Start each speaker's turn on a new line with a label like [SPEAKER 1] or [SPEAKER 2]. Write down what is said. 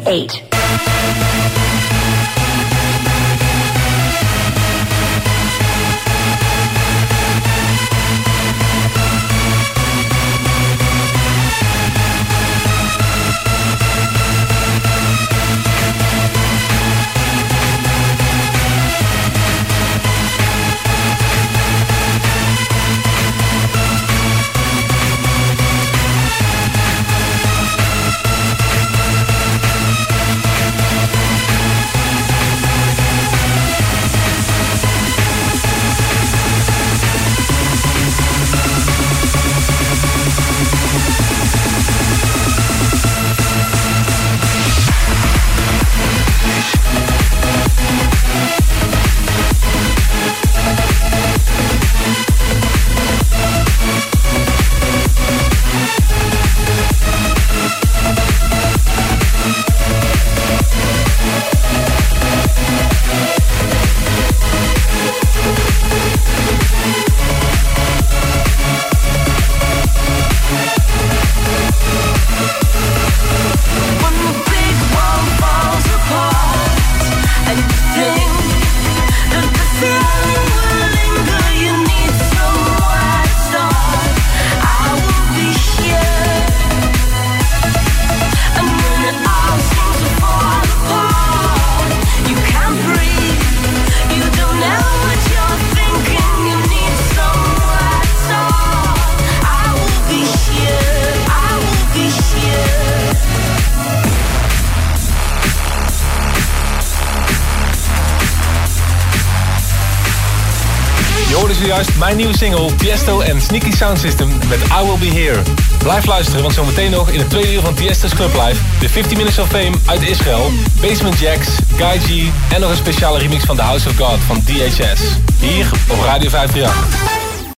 [SPEAKER 1] 8.
[SPEAKER 2] Juist mijn nieuwe single Tiesto en Sneaky Sound System met I Will Be Here. Blijf luisteren, want zometeen nog in het tweede uur van Tiesto's Club Live de 50 Minutes of Fame uit Israël, Basement Jaxx, Guy G en nog een speciale remix van The House of God van DHS. Hier op Radio 538.